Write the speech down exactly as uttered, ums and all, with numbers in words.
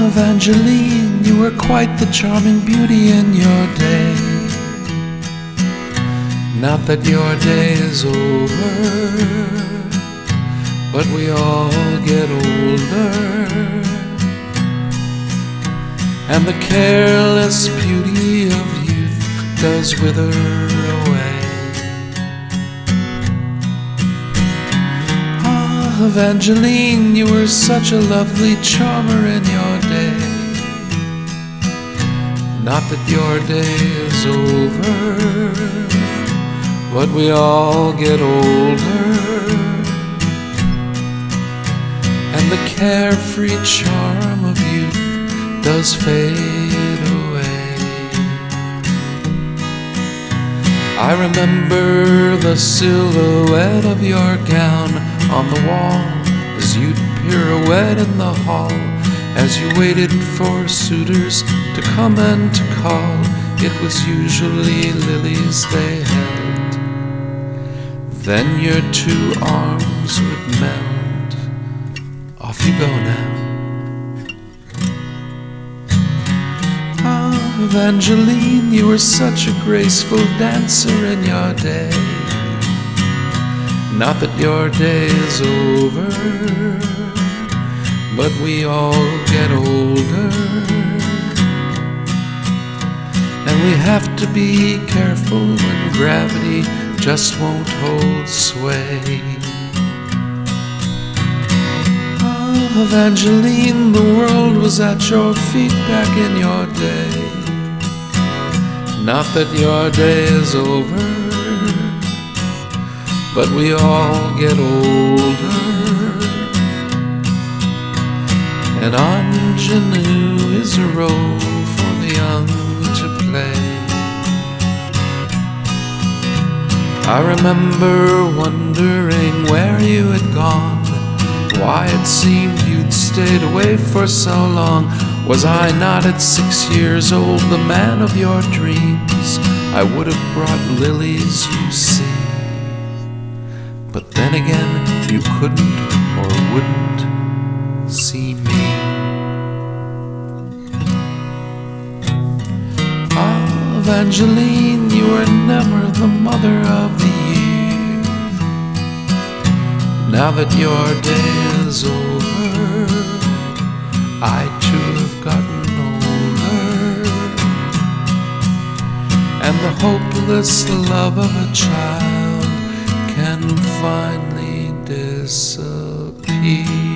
Evangeline, you were quite the charming beauty in your day. Not that your day is over, but we all get older, and the careless beauty of youth does wither away. Ah, Evangeline, you were such a lovely charmer in your day. Not that your day is over, but we all get older, and the carefree charm of youth does fade away. I remember the silhouette of your gown on the wall as you'd pirouette in the hall, as you waited for suitors to come and to call. It was usually lilies they held. Then your two arms would meld. Off you go now. Ah, Evangeline, you were such a graceful dancer in your day. Not that your day is over, but we all get older, and we have to be careful when gravity just won't hold sway. Oh, Evangeline, the world was at your feet back in your day. Not that your day is over, but we all get older, and ingenue is a role for the young to play. I remember wondering where you had gone, why it seemed you'd stayed away for so long. Was I not at six years old the man of your dreams? I would have brought lilies, you see. But then again, you couldn't or wouldn't see me. Ah, Evangeline, you were never the mother of the year. Now that your day is over, I too have gotten older, and the hopeless love of a child can finally disappear.